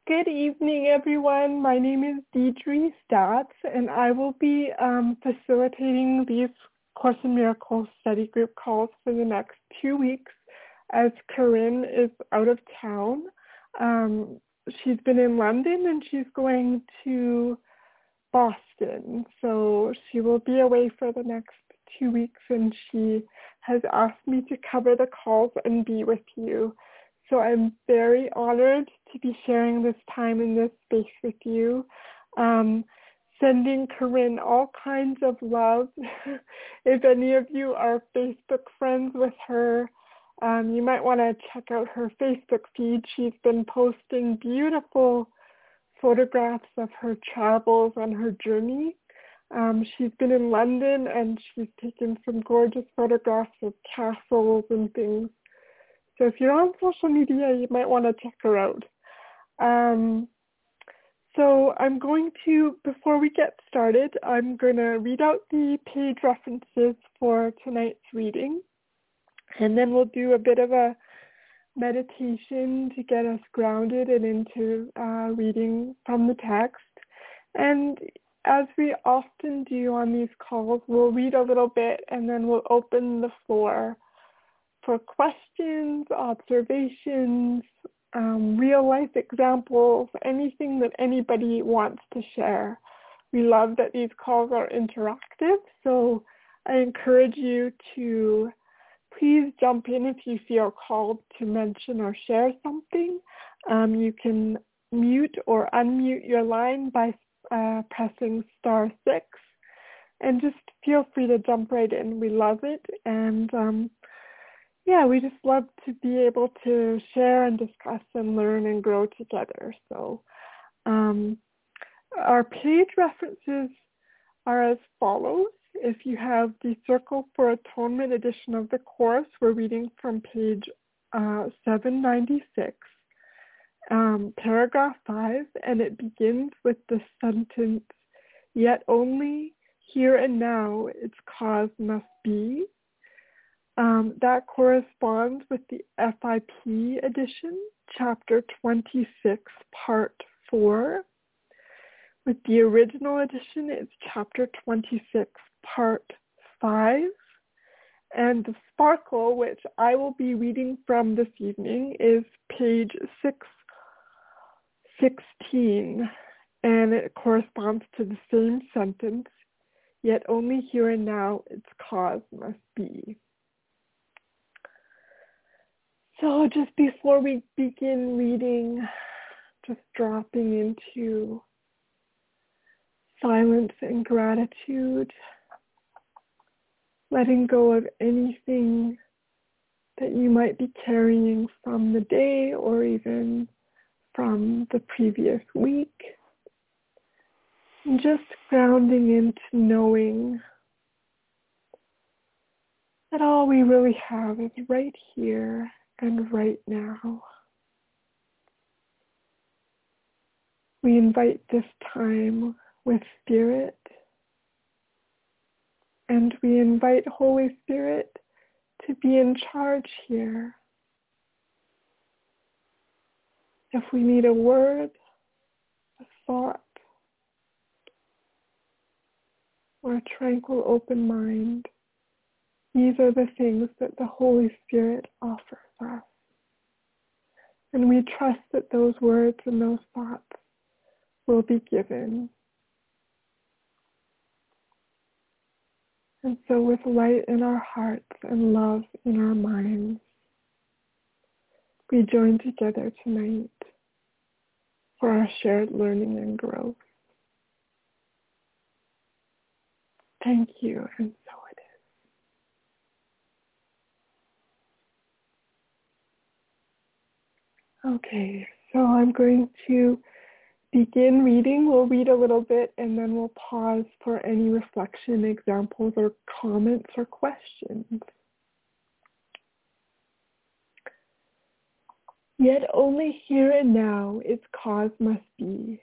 Good evening, everyone. My name is Deidre Stats, and I will be facilitating these Course in Miracles study group calls for the next 2 weeks as Corinne is out of town. She's been in London and she's going to Boston, so she will be away for the next 2 weeks, and she has asked me to cover the calls and be with you. So I'm very honored to be sharing this time in this space with you. Sending Corinne all kinds of love. If any of you are Facebook friends with her, you might want to check out her Facebook feed. She's been posting beautiful photographs of her travels on her journey. She's been in London and she's taken some gorgeous photographs of castles and things. So if you're on social media, you might want to check her out. So I'm going to, before we get started, I'm going to read out the page references for tonight's reading. And then we'll do a bit of a meditation to get us grounded and into reading from the text. And as we often do on these calls, we'll read a little bit and then we'll open the floor for questions, observations, real life examples, anything that anybody wants to share. We love that these calls are interactive, so I encourage you to please jump in if you feel called to mention or share something. You can mute or unmute your line by pressing *6, and just feel free to jump right in. We love it, and we just love to be able to share and discuss and learn and grow together. So our page references are as follows. If you have the Circle for Atonement edition of the Course, we're reading from page 796, paragraph 5, and it begins with the sentence, "Yet only here and now its cause must be." That corresponds with the FIP edition, chapter 26, part 4. With the original edition, it's chapter 26, part 5. And the Sparkle, which I will be reading from this evening, is page 616, and it corresponds to the same sentence, "Yet only here and now its cause must be." So just before we begin reading, just dropping into silence and gratitude, letting go of anything that you might be carrying from the day or even from the previous week, and just grounding into knowing that all we really have is right here and right now. We invite this time with Spirit, and we invite Holy Spirit to be in charge here. If we need a word, a thought, or a tranquil open mind, these are the things that the Holy Spirit offers us. And we trust that those words and those thoughts will be given. And so with light in our hearts and love in our minds, we join together tonight for our shared learning and growth. Thank you, and so it is. Okay, so I'm going to begin reading. We'll read a little bit and then we'll pause for any reflection, examples, or comments or questions. Yet only here and now its cause must be.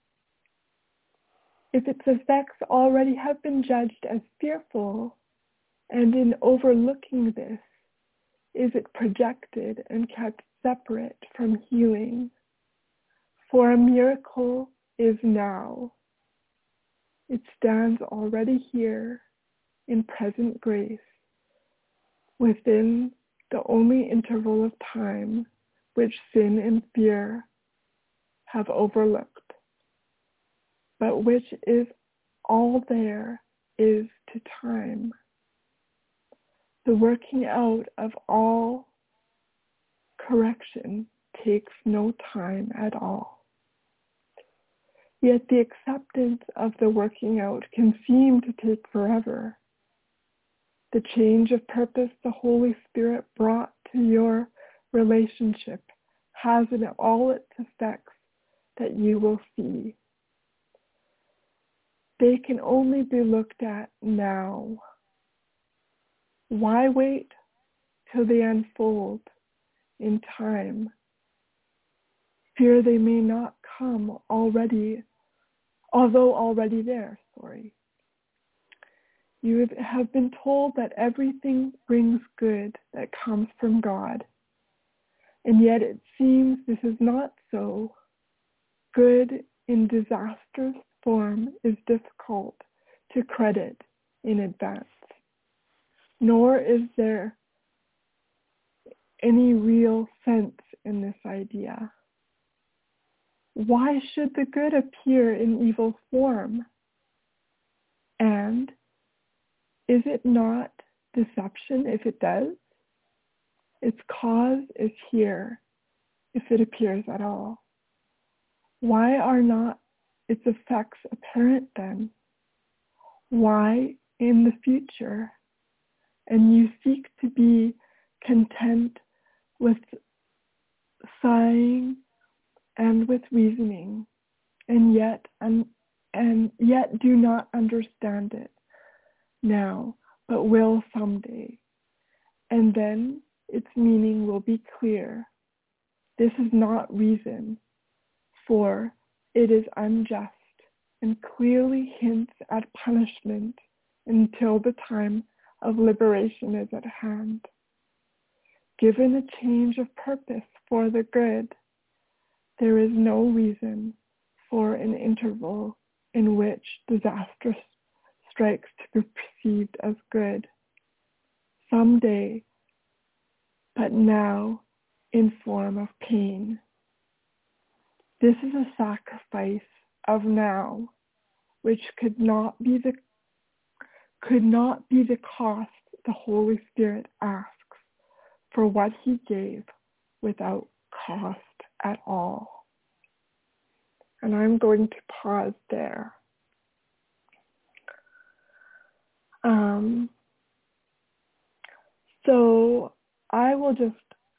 If its effects already have been judged as fearful, and in overlooking this, is it projected and kept separate from healing, For a miracle is now. It stands already here in present grace, within the only interval of time which sin and fear have overlooked, but which is all there is to time. The working out of all correction takes no time at all. Yet the acceptance of the working out can seem to take forever. The change of purpose the Holy Spirit brought to your relationship has in all its effects that you will see. They can only be looked at now. Why wait till they unfold in time? Fear they may not come already, although already there, You have been told that everything brings good that comes from God, and yet it seems this is not so. Good in disastrous form is difficult to credit in advance, nor is there any real sense in this idea. Why should the good appear in evil form? And is it not deception if it does? Its cause is here, if it appears at all. Why are not its effects apparent then? Why in the future? And you seek to be content with sighing and with reasoning, and yet do not understand it now, but will someday. And then its meaning will be clear. This is not reason, for it is unjust and clearly hints at punishment until the time of liberation is at hand. Given a change of purpose for the good, there is no reason for an interval in which disastrous strikes to be perceived as good. Someday, but now in form of pain. This is a sacrifice of now, which could not be the cost the Holy Spirit asks for what he gave without cost at all. And I'm going to pause there. So I will just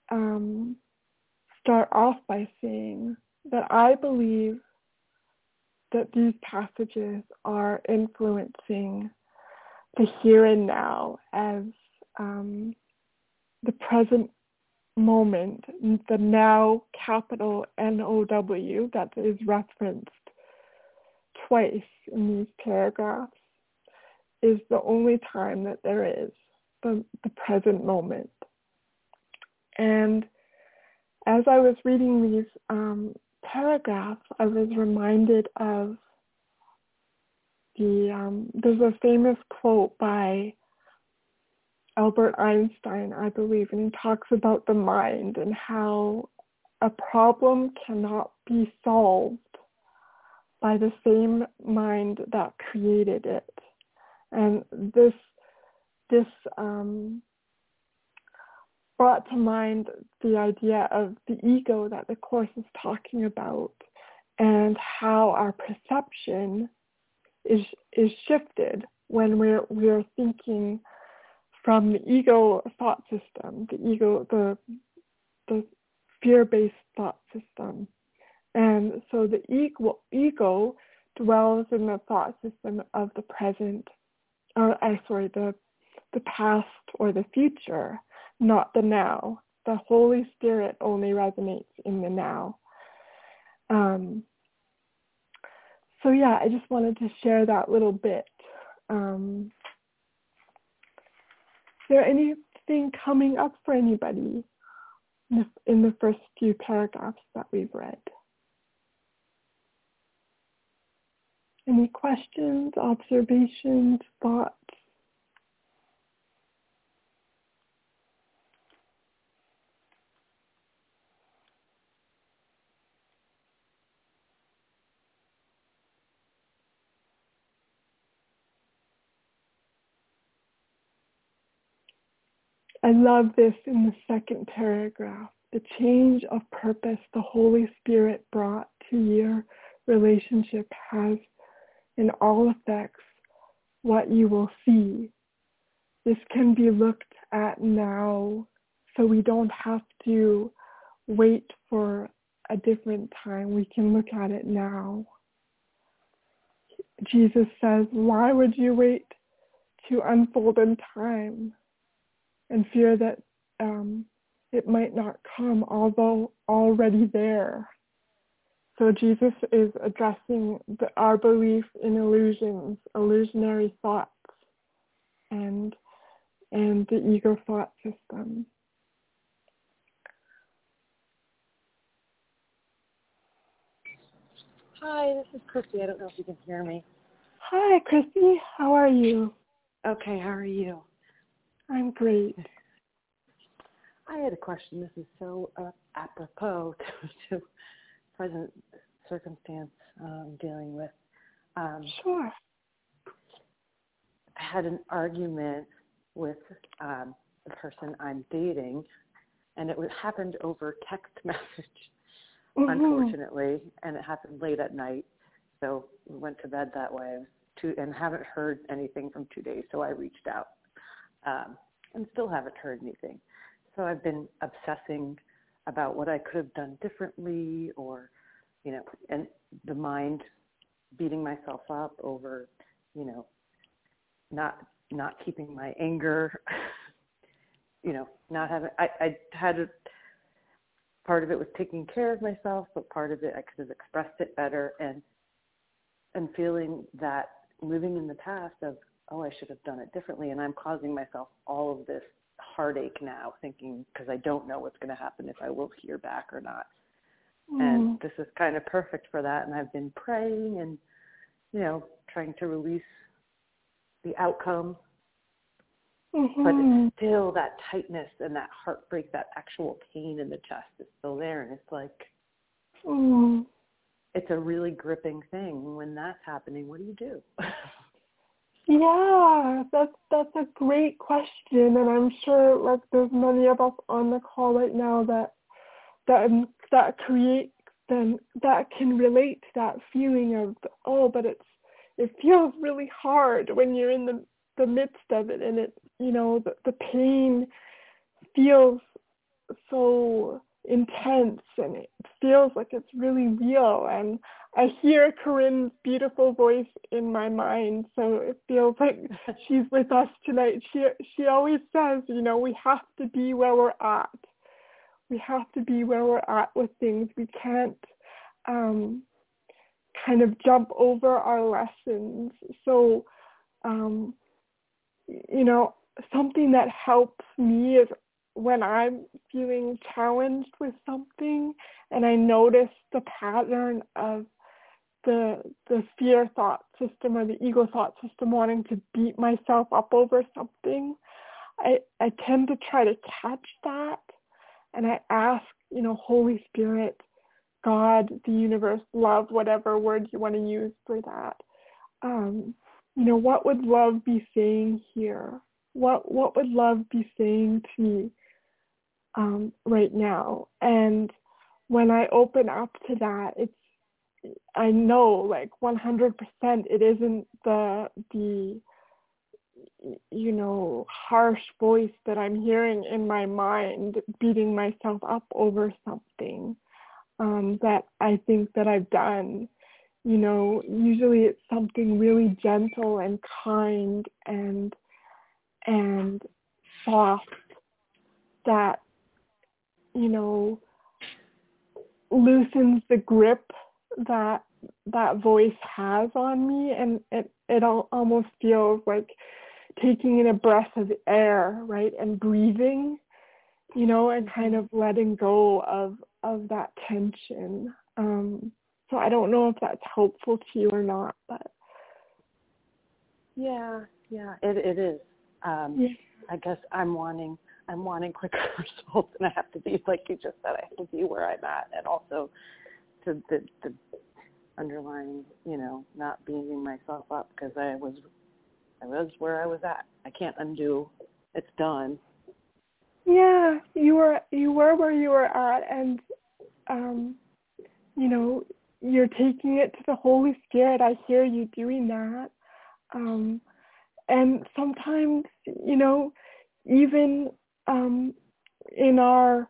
start off by saying that I believe that these passages are influencing the here and now as the present moment, the now, capital N-O-W, that is referenced twice in these paragraphs, is the only time that there is, the present moment. And as I was reading these paragraphs, I was reminded of there's a famous quote by Albert Einstein, I believe, and he talks about the mind and how a problem cannot be solved by the same mind that created it. And this brought to mind the idea of the ego that the Course is talking about, and how our perception is shifted when we're thinking from the ego thought system, the fear-based thought system. And so the ego dwells in the thought system of the present, the past or the future, not the now. The Holy Spirit only resonates in the now. So yeah, I just wanted to share that little bit. Is there anything coming up for anybody in the first few paragraphs that we've read? Any questions, observations, thoughts? I love this in the second paragraph. The change of purpose the Holy Spirit brought to your relationship has, in all effects, what you will see. This can be looked at now, so we don't have to wait for a different time. We can look at it now. Jesus says, why would you wait to unfold in time and fear that it might not come, although already there? So Jesus is addressing our belief in illusions, illusionary thoughts, and the ego thought system. Hi, this is Christy. I don't know if you can hear me. Hi, Christy. How are you? Okay, how are you? I'm great. I had a question. This is so apropos to present circumstance I'm dealing with. Sure. I had an argument with the person I'm dating, and it happened over text message, unfortunately, and it happened late at night, so we went to bed that way, and haven't heard anything from 2 days, so I reached out, and still haven't heard anything. So I've been obsessing about what I could have done differently, or, and the mind beating myself up over, not keeping my anger, not having, I had part of it was taking care of myself, but part of it I could have expressed it better, and feeling that living in the past of, I should have done it differently, and I'm causing myself all of this heartache now, thinking, because I don't know what's going to happen, if I will hear back or not. And this is kind of perfect for that, and I've been praying and, trying to release the outcome, but it's still that tightness and that heartbreak, that actual pain in the chest is still there, and it's like, it's a really gripping thing. When that's happening, what do you do? Yeah, that's a great question, and I'm sure there's many of us on the call right now that can relate to that feeling of, but it feels really hard when you're in the midst of it, and it, the pain feels so intense, and it feels like it's really real, and I hear Corinne's beautiful voice in my mind, so it feels like she's with us tonight. She always says, we have to be where we're at. We have to be where we're at with things. We can't kind of jump over our lessons. So, something that helps me is when I'm feeling challenged with something and I notice the pattern of the fear thought system or the ego thought system wanting to beat myself up over something, I tend to try to catch that, and I ask, Holy Spirit, God, the universe, love, whatever word you want to use for that, what would love be saying here? What would love be saying to me right now? And when I open up to that, I know 100% it isn't the harsh voice that I'm hearing in my mind beating myself up over something that I think that I've done. Usually it's something really gentle and kind and soft that, loosens the grip that voice has on me, and it almost feels like taking in a breath of air, right, and breathing, and kind of letting go of that tension. So I don't know if that's helpful to you or not, but Yeah, it is. Yeah. I guess I'm wanting quicker results, and I have to be, like you just said, I have to be where I'm at, and also to the underlying, not beating myself up because I was where I was at. I can't undo. It's done. Yeah, you were where you were at, and you're taking it to the Holy Spirit. I hear you doing that. And sometimes, even in our,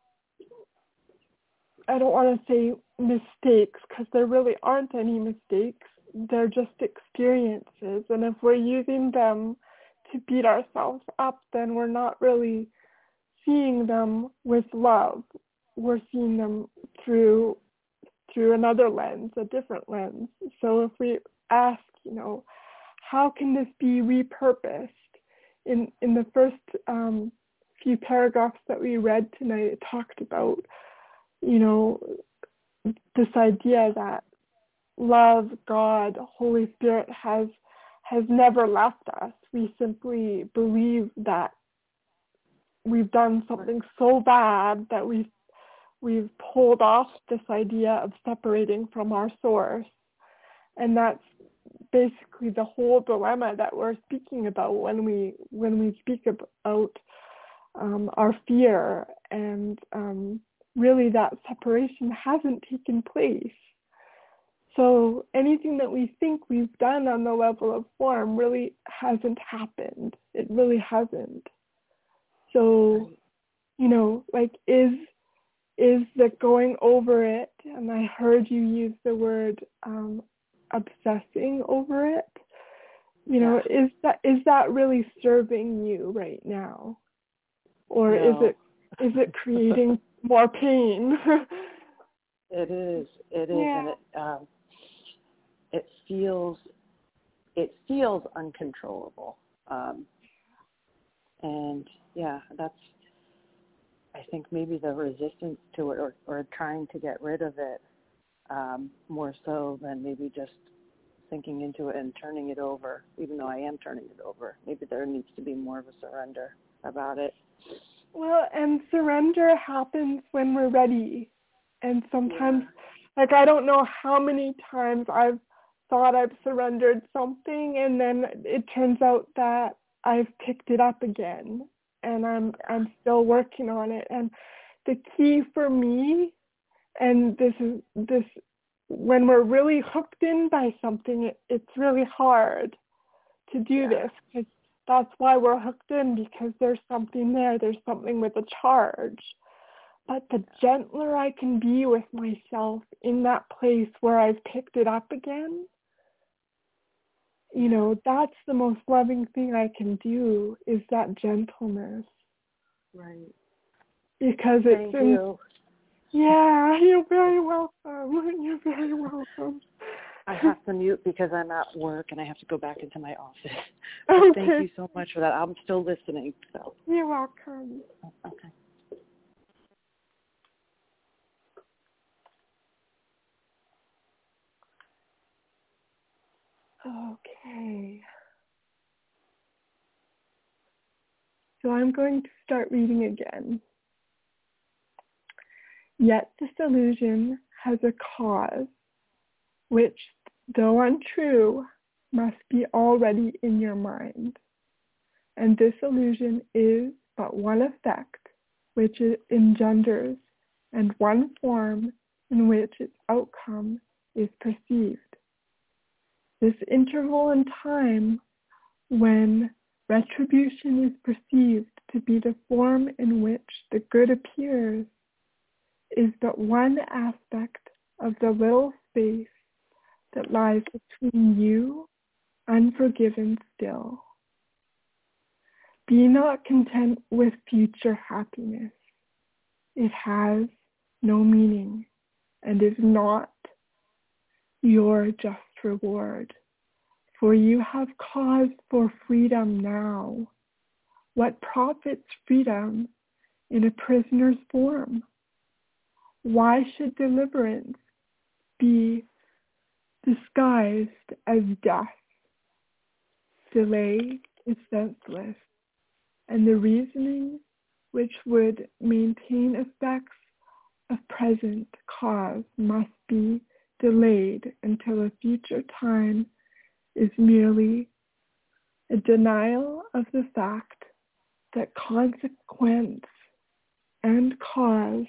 I don't want to say mistakes, because there really aren't any mistakes. They're just experiences. And if we're using them to beat ourselves up, then we're not really seeing them with love. We're seeing them through another lens, a different lens. So if we ask, how can this be repurposed? In the first few paragraphs that we read tonight, it talked about, this idea that love, God, Holy Spirit has never left us. We simply believe that we've done something so bad that we've pulled off this idea of separating from our source. And that's basically the whole dilemma that we're speaking about when we speak about our fear. And really that separation hasn't taken place. So anything that we think we've done on the level of form really hasn't happened. It really hasn't. So, is the going over it, and I heard you use the word obsessing over it, is that really serving you right now? Or No. is it creating more pain? It is, yeah. and it feels uncontrollable. And yeah, that's, I think maybe the resistance to it or trying to get rid of it, more so than maybe just sinking into it and turning it over, even though I am turning it over. Maybe there needs to be more of a surrender about it. Well, and surrender happens when we're ready. And sometimes, I don't know how many times I've thought I've surrendered something, and then it turns out that I've picked it up again, and I'm still working on it. And the key for me, and this when we're really hooked in by something, it's really hard to do this, because that's why we're hooked in, because there's something there. There's something with a charge. But the gentler I can be with myself in that place where I've picked it up again, that's the most loving thing I can do, is that gentleness. Right. Because Thank you. Yeah, you're very welcome. You're very welcome. I have to mute because I'm at work and I have to go back into my office. Okay. Thank you so much for that. I'm still listening. So. You're welcome. Okay. Okay. So I'm going to start reading again. Yet this illusion has a cause, which, though untrue, must be already in your mind. And this illusion is but one effect which it engenders, and one form in which its outcome is perceived. This interval in time when retribution is perceived to be the form in which the good appears is but one aspect of the little space that lies between you, unforgiven still. Be not content with future happiness. It has no meaning and is not your just reward. For you have cause for freedom now. What profits freedom in a prisoner's form? Why should deliverance be disguised as death? delay is senseless, and the reasoning which would maintain effects of present cause must be delayed until a future time is merely a denial of the fact that consequence and cause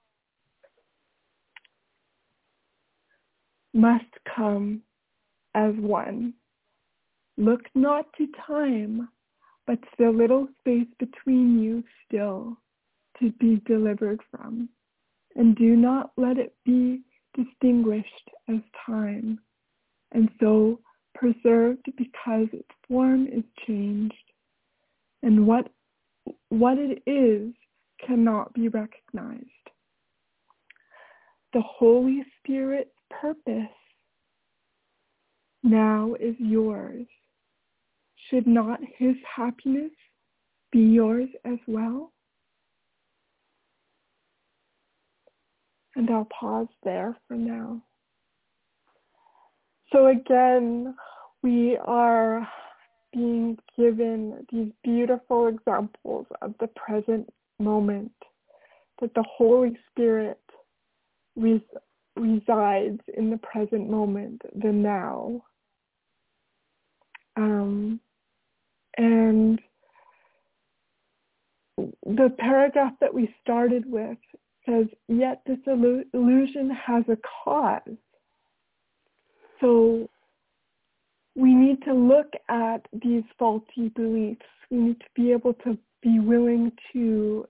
must come as one. Look not to time, but to the little space between you still to be delivered from, and do not let it be distinguished as time, and so preserved because its form is changed, and what it is cannot be recognized. The Holy Spirit's purpose now is yours. Should not his happiness be yours as well? And I'll pause there for now. So again, we are being given these beautiful examples of the present moment, that the Holy Spirit resides in the present moment, the now. And the paragraph that we started with says, yet this illusion has a cause. So we need to look at these faulty beliefs. We need to be able to be willing to,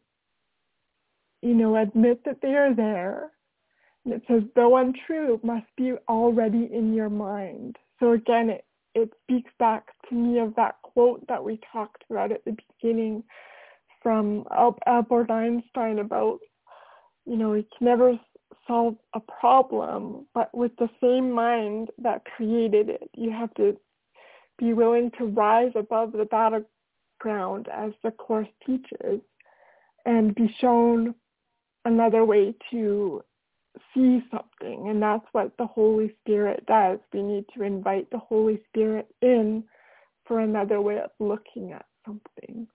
admit that they are there. And it says, though untrue, must be already in your mind. So again, it speaks back to me of that quote that we talked about at the beginning from Albert Einstein about, you can never solve a problem, but with the same mind that created it. You have to be willing to rise above the battleground, as the Course teaches, and be shown another way to see something. And that's what the Holy Spirit does. We need to invite the Holy Spirit in for another way of looking at something.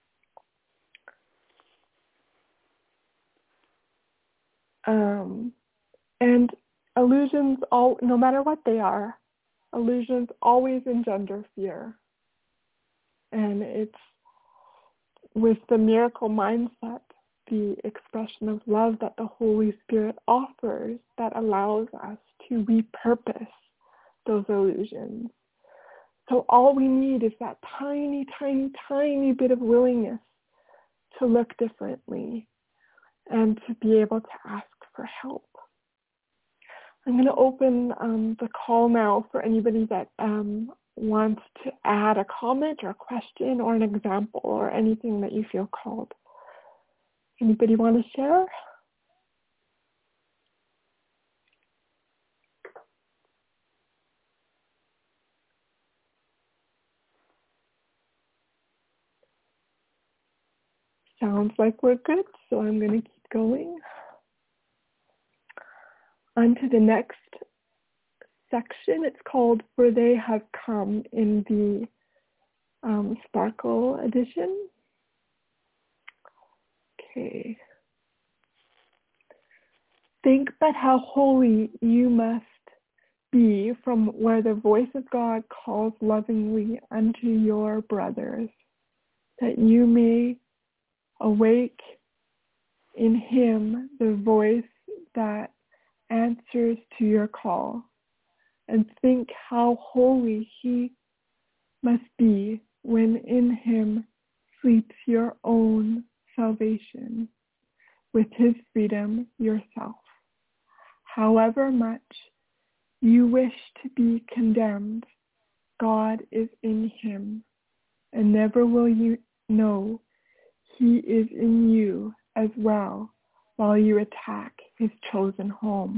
And illusions, no matter what they are, illusions always engender fear. And it's with the miracle mindset, the expression of love that the Holy Spirit offers, that allows us to repurpose those illusions. So all we need is that tiny, tiny, tiny bit of willingness to look differently and to be able to ask for help. I'm going to open the call now for anybody that wants to add a comment or a question or an example or anything that you feel called. Anybody want to share? Sounds like we're good, so I'm going to keep going. On to the next section. It's called For They Have Come in the Sparkle edition. Okay. Think but how holy you must be from where the voice of God calls lovingly unto your brothers, that you may awake in him the voice that answers to your call, and think how holy he must be when in him sleeps your own salvation, with his freedom yourself. However much you wish to be condemned, God is in him, and never will you know he is in you as well while you attack his chosen home.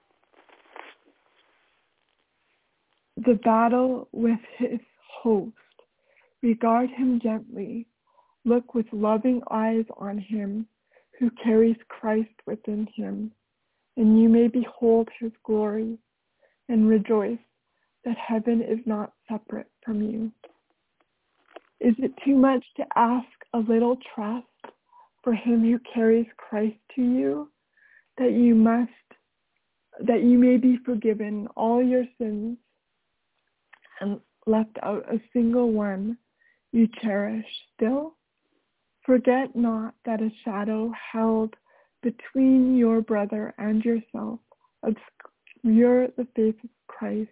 The battle with his host, regard him gently, look with loving eyes on him who carries Christ within him, and you may behold his glory and rejoice that heaven is not separate from you. Is it too much to ask a little trust for him who carries Christ to you, that you may be forgiven all your sins and left out a single one you cherish still? Forget not that a shadow held between your brother and yourself obscure the face of Christ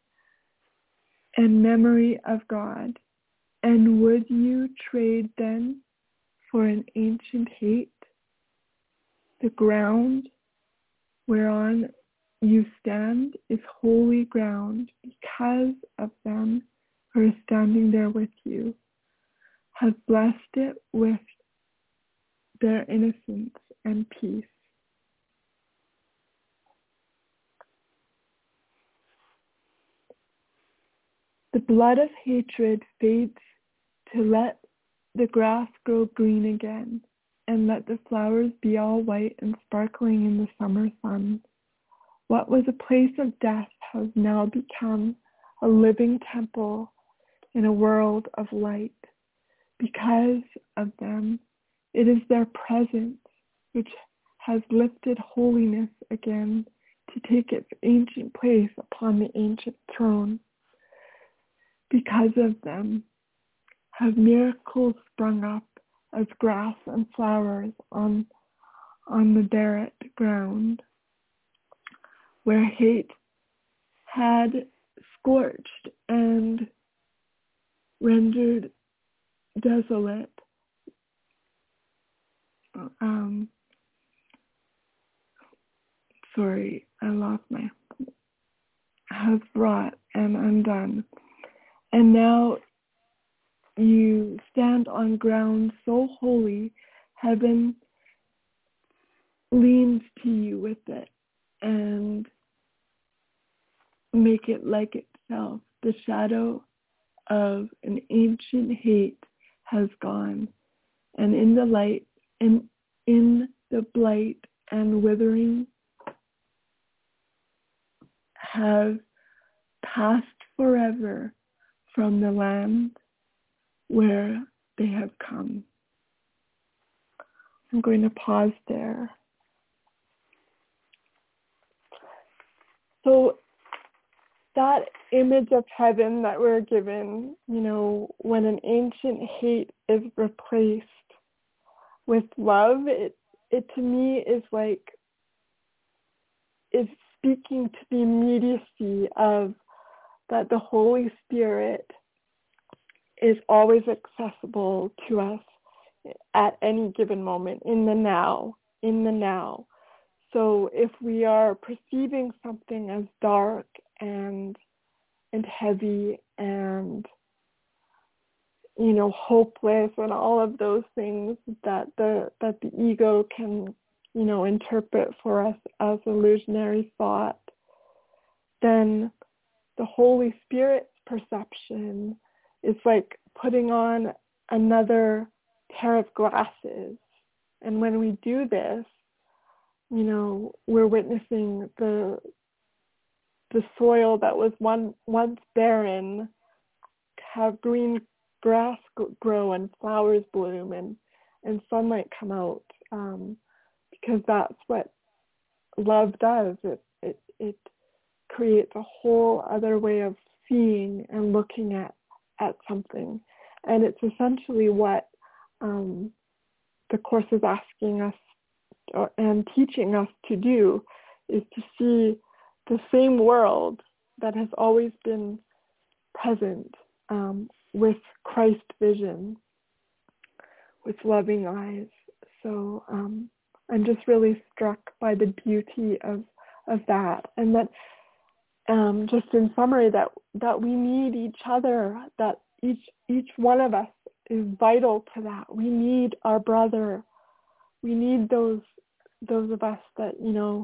and memory of God. And would you trade then for an ancient hate the ground whereon you stand is holy ground, because of them who are standing there with you, have blessed it with their innocence and peace. The blood of hatred fades to let the grass grow green again, and let the flowers be all white and sparkling in the summer sun. What was a place of death has now become a living temple in a world of light. Because of them, it is their presence which has lifted holiness again to take its ancient place upon the ancient throne. Because of them have miracles sprung up as grass and flowers on the barren ground, where hate had scorched and rendered desolate. Has wrought and undone. And now you stand on ground so holy, heaven leans to you with it and make it like itself. The shadow of an ancient hate has gone, and in the light and in the blight and withering have passed forever from the land where they have come. I'm going to pause there. So that image of heaven that we're given, when an ancient hate is replaced with love, it to me is speaking to the immediacy of that the Holy Spirit is always accessible to us at any given moment, in the now. So if we are perceiving something as dark and heavy and hopeless and all of those things that the ego can interpret for us as illusionary thought, then the Holy Spirit's perception is like putting on another pair of glasses. And when we do this, we're witnessing the soil that was once barren have green grass grow and flowers bloom and sunlight come out, because that's what love does. It creates a whole other way of seeing and looking at something. And it's essentially what the Course is asking us and teaching us to do, is to see the same world that has always been present with Christ vision, with loving eyes. So I'm just really struck by the beauty of that, and that just in summary, that we need each other, that each one of us is vital to that. We need our brother. We need those of us that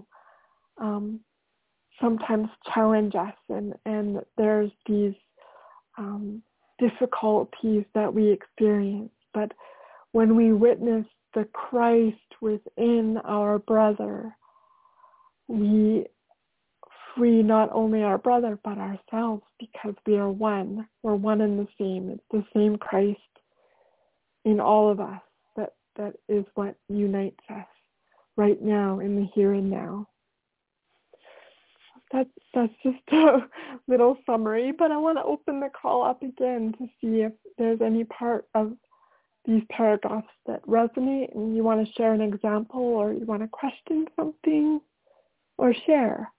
sometimes challenge us, and there's these difficulties that we experience. But when we witness the Christ within our brother, we free not only our brother but ourselves, because we are one. We're one and the same. It's the same Christ in all of us that is what unites us right now in the here and now. That's just a little summary, but I want to open the call up again to see if there's any part of these paragraphs that resonate and you want to share an example, or you want to question something or share.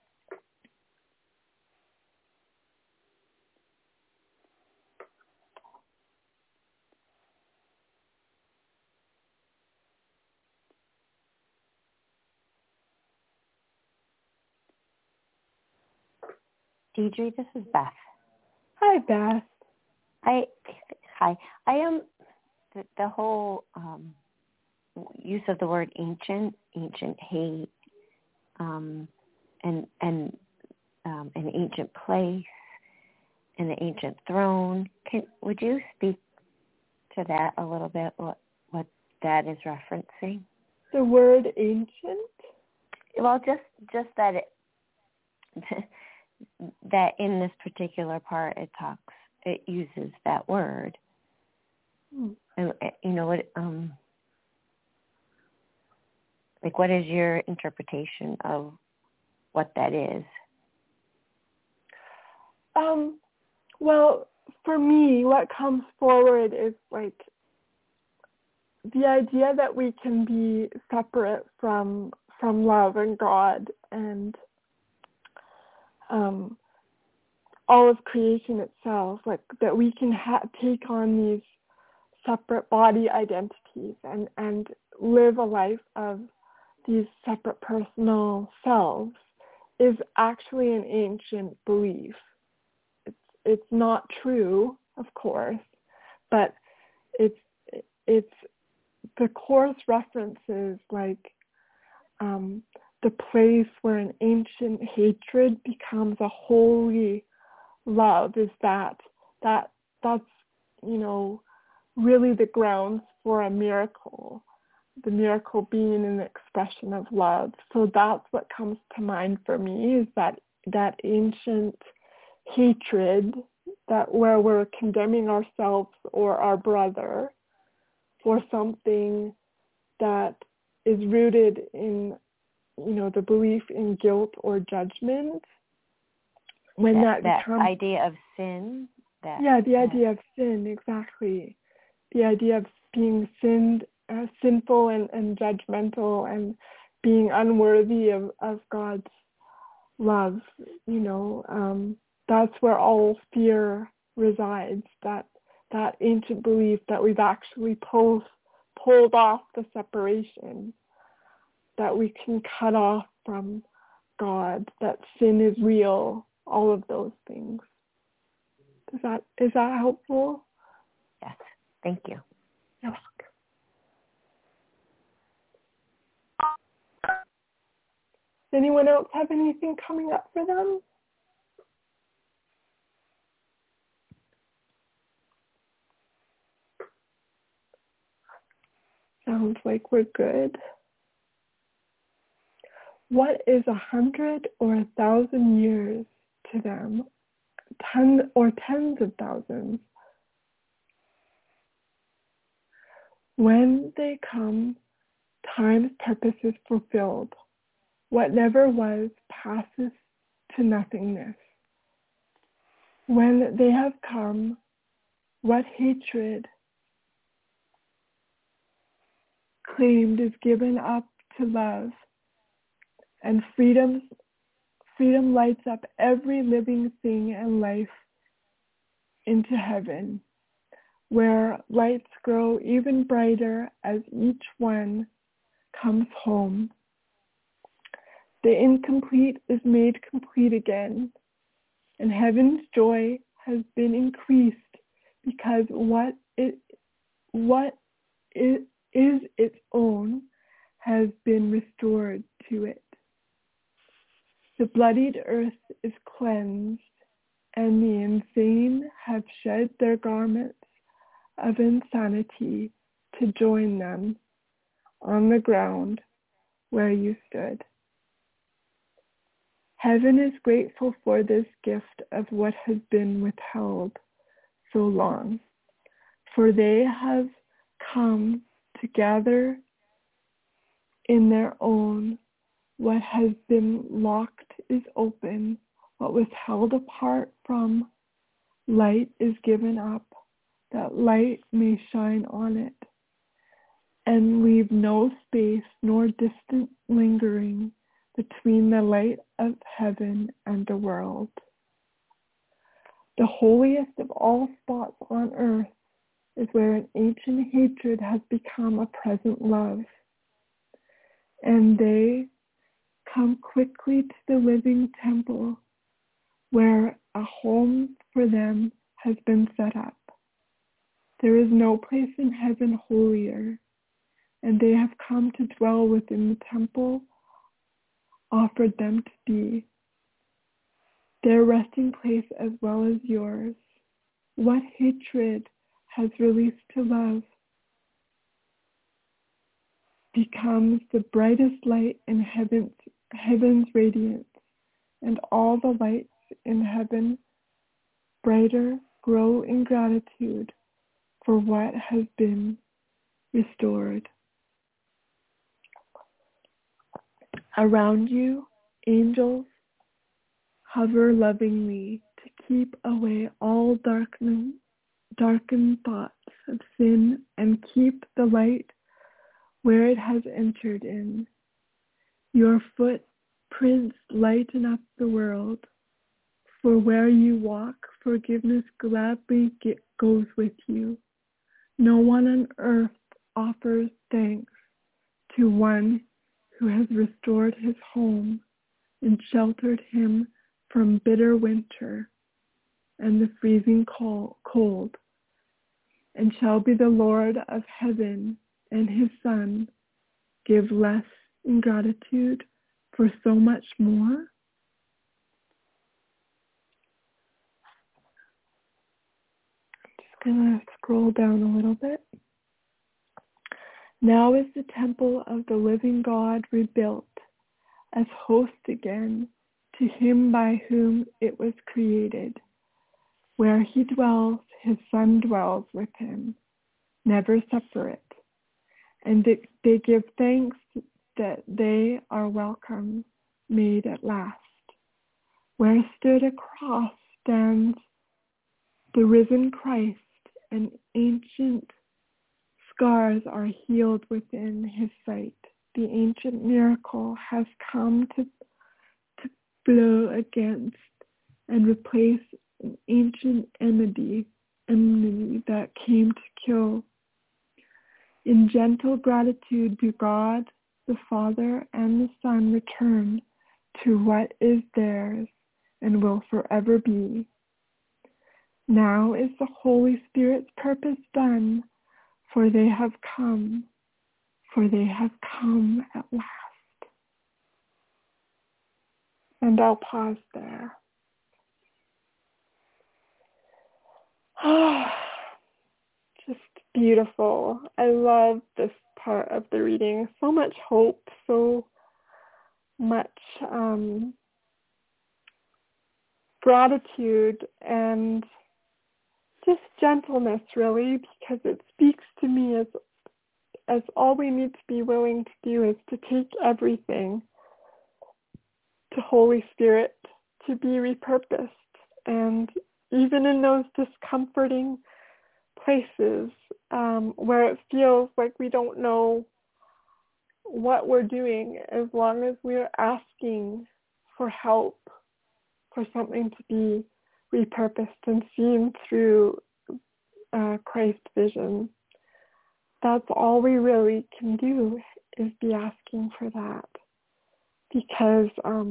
Deidre, this is Beth. Hi, Beth. Hi. I am the whole use of the word ancient hate, and an ancient place, and the ancient throne. Would you speak to that a little bit? What that is referencing? The word ancient? Well, just that that in this particular part it uses that word. And you know what? Like, what is your interpretation of what that is? Well, for me, what comes forward is like the idea that we can be separate from love and God and all of creation itself, like that we can take on these separate body identities and live a life of these separate personal selves is actually an ancient belief. It's not true, of course, but it's the Course references like the place where an ancient hatred becomes a holy love. Is that's really the grounds for a miracle, the miracle being an expression of love. So that's what comes to mind for me, is that ancient hatred, that where we're condemning ourselves or our brother for something that is rooted in the belief in guilt or judgment. When that becomes, idea of sin. The idea of sin, exactly. The idea of being sinful and judgmental and being unworthy of God's love. That's where all fear resides. That ancient belief that we've actually pulled off the separation, that we can cut off from God, that sin is real, all of those things. Is that helpful? Yes, thank you. You're welcome. Does anyone else have anything coming up for them? Sounds like we're good. What is 100 or 1,000 years to them? Tens of thousands. When they come, time's purpose is fulfilled. What never was passes to nothingness. When they have come, what hatred claimed is given up to love, and freedom lights up every living thing and life into heaven, where lights grow even brighter as each one comes home. The incomplete is made complete again, and heaven's joy has been increased because what is its own has been restored to it. The bloodied earth is cleansed, and the insane have shed their garments of insanity to join them on the ground where you stood. Heaven is grateful for this gift of what has been withheld so long, for they have come to gather in their own. What has been locked is open. What was held apart from light is given up, that light may shine on it, and leave no space nor distant lingering between the light of heaven and the world. The holiest of all spots on earth is where an ancient hatred has become a present love, and they come quickly to the living temple where a home for them has been set up. There is no place in heaven holier, and they have come to dwell within the temple offered them to be their resting place as well as yours. What hatred has released to love becomes the brightest light in heaven's radiance, and all the lights in heaven brighter grow in gratitude for what has been restored. Around you, angels hover lovingly to keep away all darkened thoughts of sin and keep the light where it has entered in. Your footprints lighten up the world, for where you walk, forgiveness gladly goes with you. No one on earth offers thanks to one who has restored his home and sheltered him from bitter winter and the freezing cold, and shall be the Lord of heaven and his Son give less in gratitude for so much more? I'm just going to scroll down a little bit. Now is the temple of the living God rebuilt as host again to him by whom it was created. Where he dwells, his Son dwells with him, never separate. And they give thanks that they are welcome, made at last. Where stood a cross stands the risen Christ, and ancient scars are healed within his sight. The ancient miracle has come to blow against and replace an ancient enmity that came to kill. In gentle gratitude do God, the Father, and the Son return to what is theirs and will forever be. Now is the Holy Spirit's purpose done, for they have come at last. And I'll pause there. Just beautiful. I love this part of the reading. So much hope, so much gratitude, and just gentleness, really, because it speaks to me as all we need to be willing to do is to take everything to Holy Spirit to be repurposed. And even in those discomforting places where it feels like we don't know what we're doing, as long as we're asking for help, for something to be repurposed and seen through Christ's vision, that's all we really can do, is be asking for that. Because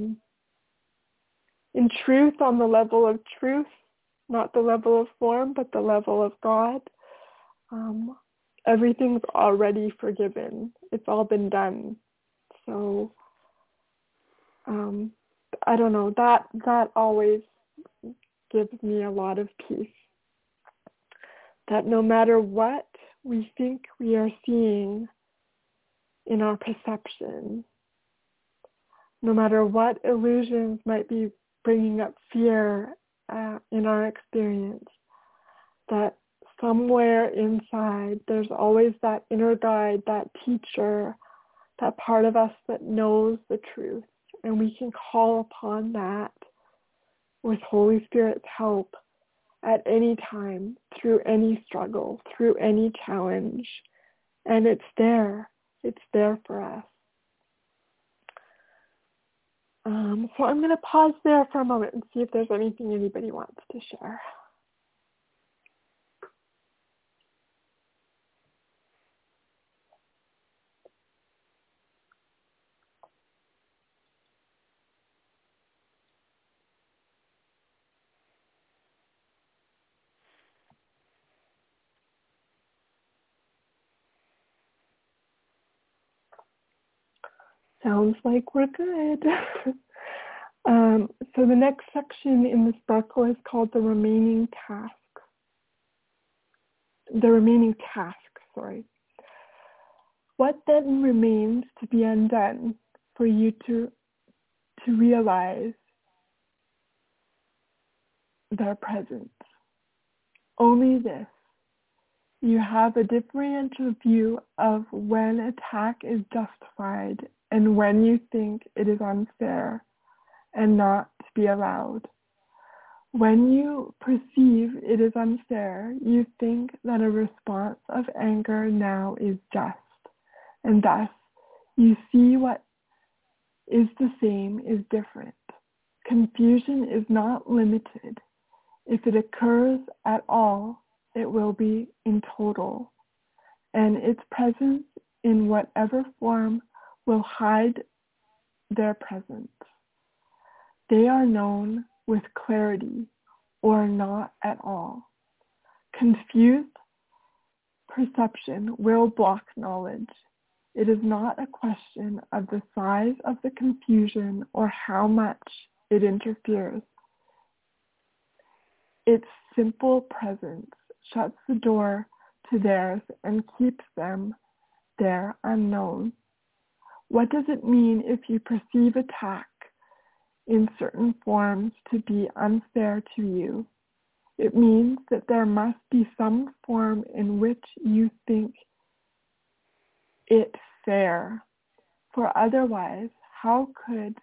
in truth, on the level of truth, not the level of form, but the level of God, everything's already forgiven. It's all been done. So, I don't know, that always gives me a lot of peace. That no matter what we think we are seeing in our perception, no matter what illusions might be bringing up fear in our experience, that somewhere inside there's always that inner guide, that teacher, that part of us that knows the truth. And we can call upon that with Holy Spirit's help at any time, through any struggle, through any challenge. And it's there for us. So I'm going to pause there for a moment and see if there's anything anybody wants to share. Sounds like we're good. So the next section in the sparkle is called the remaining task. What then remains to be undone for you to realize their presence? Only this. You have a differential view of when attack is justified and when you think it is unfair and not to be allowed. When you perceive it is unfair, you think that a response of anger now is just, and thus you see what is the same is different. Confusion is not limited. If it occurs at all, it will be in total, and its presence in whatever form will hide their presence. They are known with clarity or not at all. Confused perception will block knowledge. It is not a question of the size of the confusion or how much it interferes. Its simple presence shuts the door to theirs and keeps them there unknown. What does it mean if you perceive attack in certain forms to be unfair to you? It means that there must be some form in which you think it fair, for otherwise, how could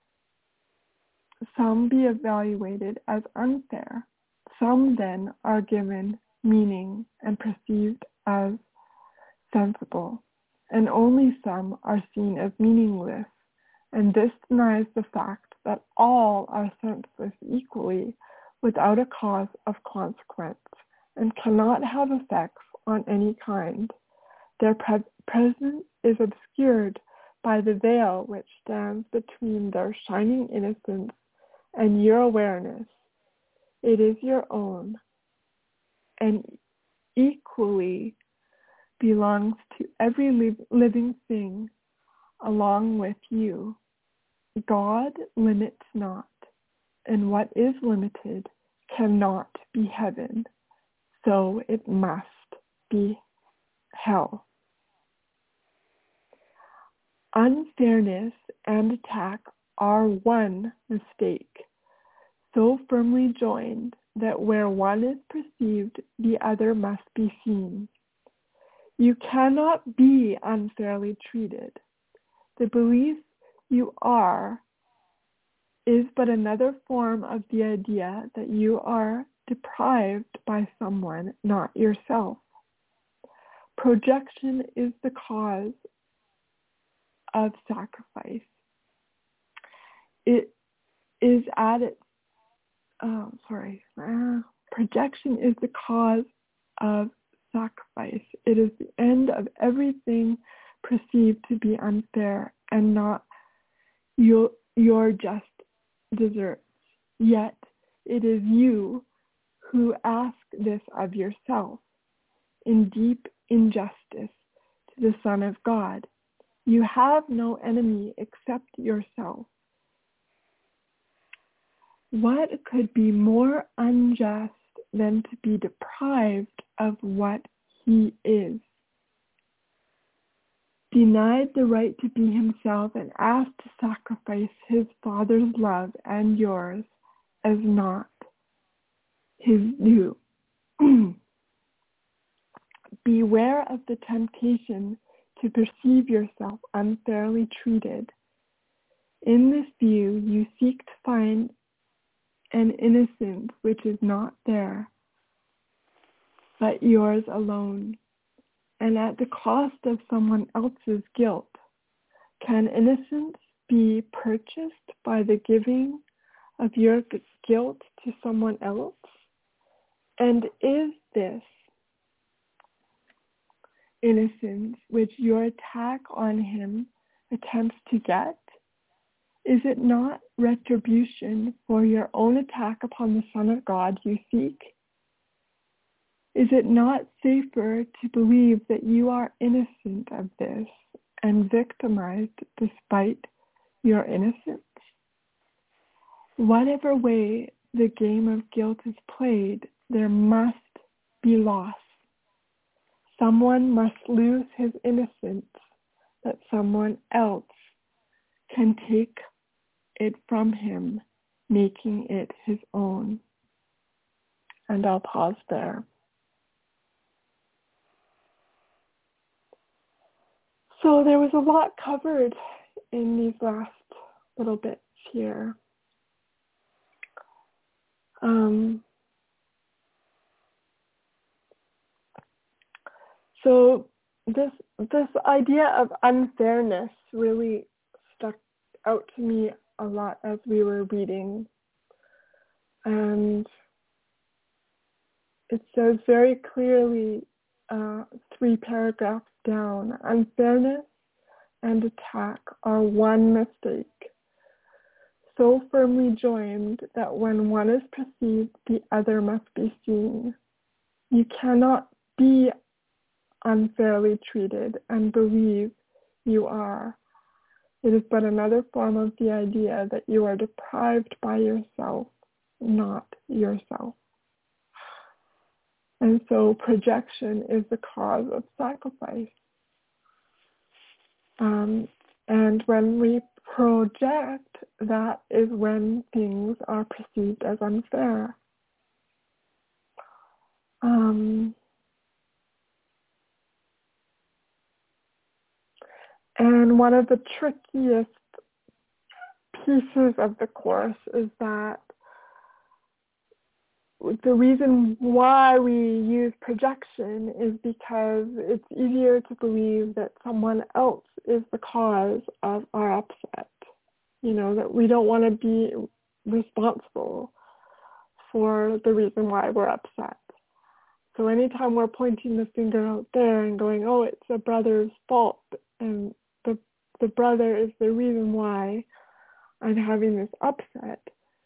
some be evaluated as unfair? Some then are given meaning and perceived as sensible, and only some are seen as meaningless, and this denies the fact that all are senseless equally without a cause of consequence, and cannot have effects on any kind. Their presence is obscured by the veil which stands between their shining innocence and your awareness. It is your own, and equally belongs to every living thing along with you. God limits not, and what is limited cannot be heaven, so it must be hell. Unfairness and attack are one mistake, so firmly joined that where one is perceived, the other must be seen. You cannot be unfairly treated. The belief you are is but another form of the idea that you are deprived by someone, not yourself. Projection is the cause of sacrifice. It is at its projection is the cause of sacrifice. It is the end of everything perceived to be unfair and not your just deserts. Yet it is you who ask this of yourself in deep injustice to the Son of God. You have no enemy except yourself. What could be more unjust than to be deprived of what he is? denied the right to be himself and asked to sacrifice his Father's love and yours as not his due. Beware of the temptation to perceive yourself unfairly treated. In this view, you seek to find an innocence which is not there, but yours alone, and at the cost of someone else's guilt. Can innocence be purchased by the giving of your guilt to someone else? And is this innocence which your attack on him attempts to get? Is it not retribution for your own attack upon the Son of God you seek? Is it not safer to believe that you are innocent of this and victimized despite your innocence? Whatever way the game of guilt is played, there must be loss. Someone must lose his innocence that someone else can take it from him, making it his own. And I'll pause there. So there was a lot covered in these last little bits here. So this idea of unfairness really stuck out to me a lot as we were reading. And it says very clearly, 3 paragraphs down, unfairness and attack are one mistake, so firmly joined that when one is perceived, the other must be seen. You cannot be unfairly treated and believe you are. It is but another form of the idea that you are deprived by yourself, not yourself. And so projection is the cause of sacrifice. And when we project, that is when things are perceived as unfair. And one of the trickiest pieces of the course is that the reason why we use projection is because it's easier to believe that someone else is the cause of our upset. You know, that we don't want to be responsible for the reason why we're upset. So anytime we're pointing the finger out there and going, oh, it's a brother's fault, and the brother is the reason why I'm having this upset,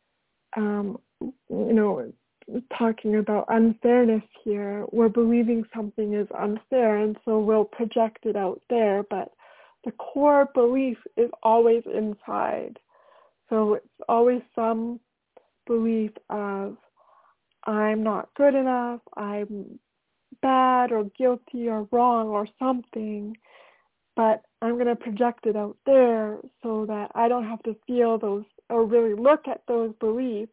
talking about unfairness here, we're believing something is unfair, and so we'll project it out there, but the core belief is always inside. So it's always some belief of I'm not good enough, I'm bad or guilty or wrong or something, but I'm going to project it out there so that I don't have to feel those or really look at those beliefs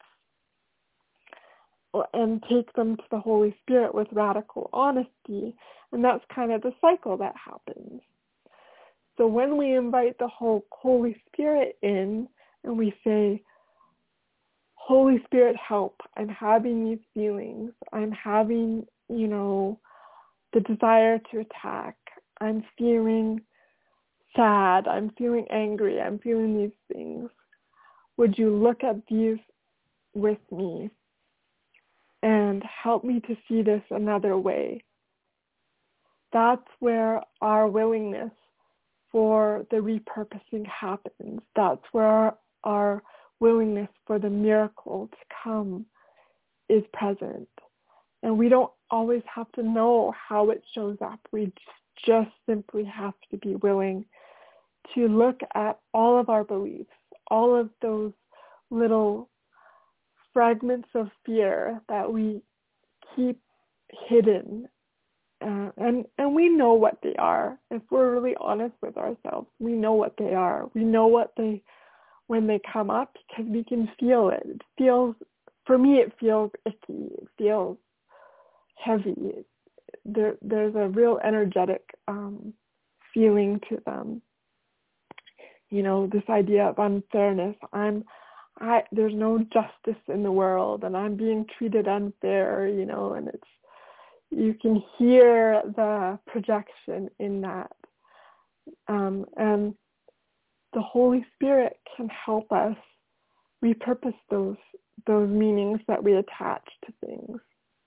and take them to the Holy Spirit with radical honesty. And that's kind of the cycle that happens. So when we invite the Holy Spirit in and we say, Holy Spirit, help, I'm having these feelings. I'm having, the desire to attack. I'm feeling sad. I'm feeling angry. I'm feeling these things. Would you look at these with me and help me to see this another way? That's where our willingness for the repurposing happens. That's where our willingness for the miracle to come is present. And we don't always have to know how it shows up. We just simply have to be willing to look at all of our beliefs, all of those little fragments of fear that we keep hidden And we know what they are. If we're really honest with ourselves, we know what they are. We know when they come up, because we can feel it. It feels, for me, it feels icky. It feels heavy. There's a real energetic feeling to them. This idea of unfairness. There's no justice in the world, and I'm being treated unfair, and you can hear the projection in that. And the Holy Spirit can help us repurpose those meanings that we attach to things.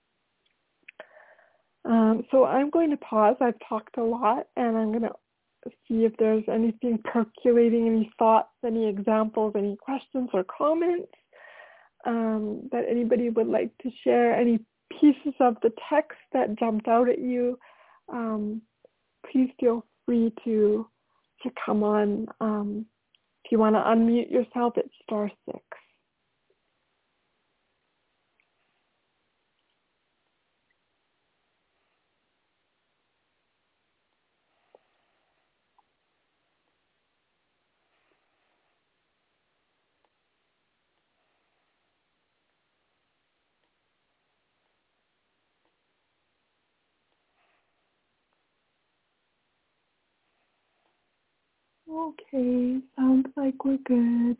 So I'm going to pause. I've talked a lot, and I'm going to see if there's anything percolating, any thoughts, any examples, any questions or comments that anybody would like to share, any pieces of the text that jumped out at you. Please feel free to come on. If you want to unmute yourself, it's *6. Okay, sounds like we're good.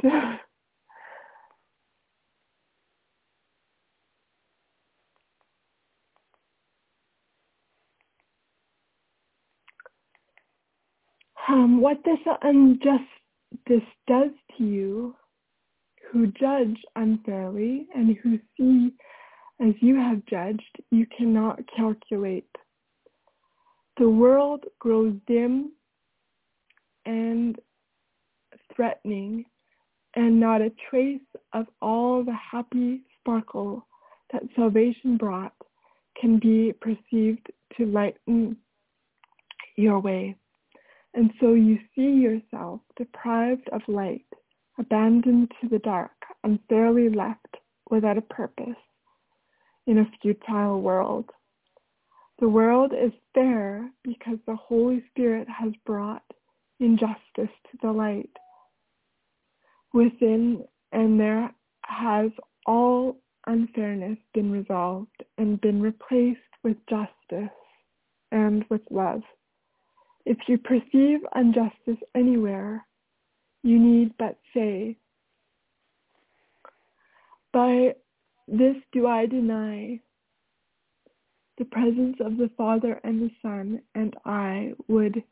What this injustice does to you, who judge unfairly and who see as you have judged, you cannot calculate. The world grows dim and threatening, and not a trace of all the happy sparkle that salvation brought can be perceived to lighten your way. And so you see yourself deprived of light, abandoned to the dark, unfairly left without a purpose in a futile world. The world is fair because the Holy Spirit has brought injustice to the light within, and there has all unfairness been resolved and been replaced with justice and with love. If you perceive injustice anywhere, you need but say, by this do I deny the presence of the Father and the Son, and I would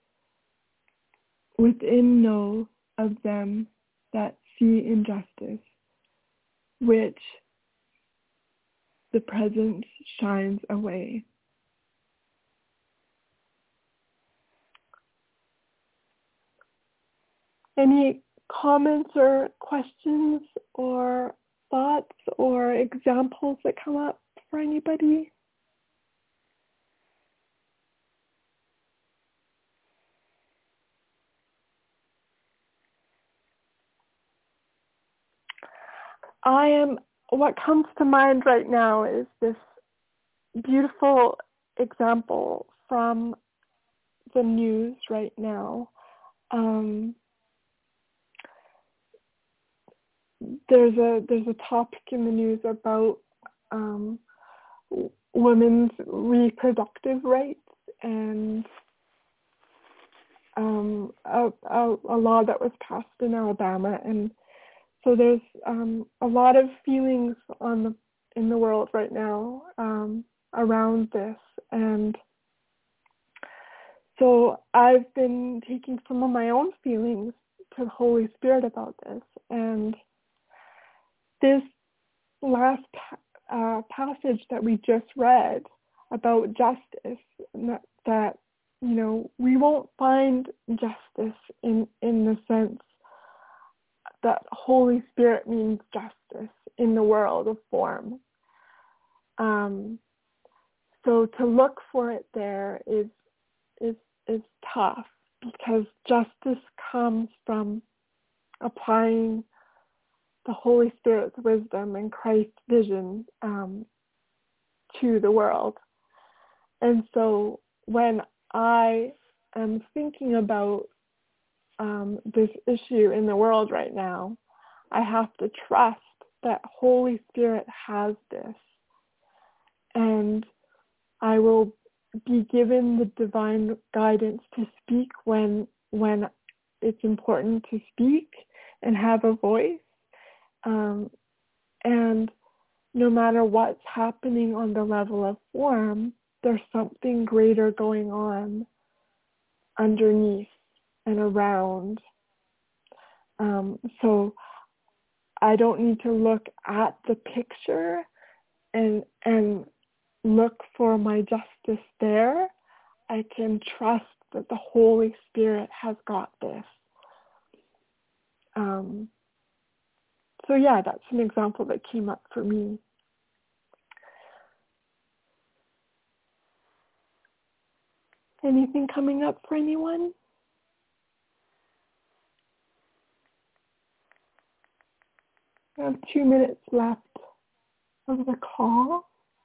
within know of them that see injustice, which the presence shines away. Any comments or questions or thoughts or examples that come up for anybody? What comes to mind right now is this beautiful example from the news right now. There's a topic in the news about women's reproductive rights and a law that was passed in Alabama, and so there's a lot of feelings in the world right now around this, and so I've been taking some of my own feelings to the Holy Spirit about this, and this last passage that we just read about justice, that we won't find justice in the sense that Holy Spirit means justice in the world of form. So to look for it there is tough, because justice comes from applying the Holy Spirit's wisdom and Christ's vision to the world. And so when I am thinking about this issue in the world right now, I have to trust that Holy Spirit has this, and I will be given the divine guidance to speak when it's important to speak and have a voice. And no matter what's happening on the level of form, there's something greater going on underneath and around. So I don't need to look at the picture and look for my justice there. I can trust that the Holy Spirit has got this. So yeah, that's an example that came up for me. Anything coming up for anyone? We have 2 minutes left of the call.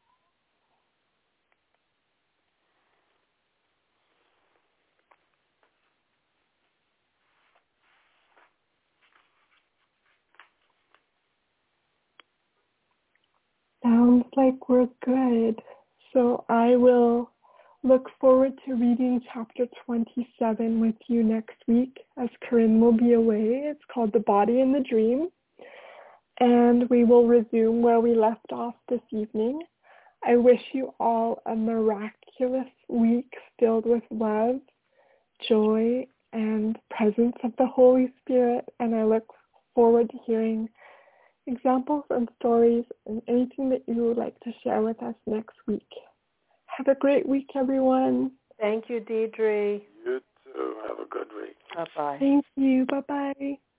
Sounds like we're good. So I will look forward to reading chapter 27 with you next week, as Corinne will be away. It's called The Body and the Dream. And we will resume where we left off this evening. I wish you all a miraculous week filled with love, joy, and presence of the Holy Spirit. And I look forward to hearing examples and stories and anything that you would like to share with us next week. Have a great week, everyone. Thank you, Deidre. You too. Have a good week. Bye-bye. Thank you. Bye-bye.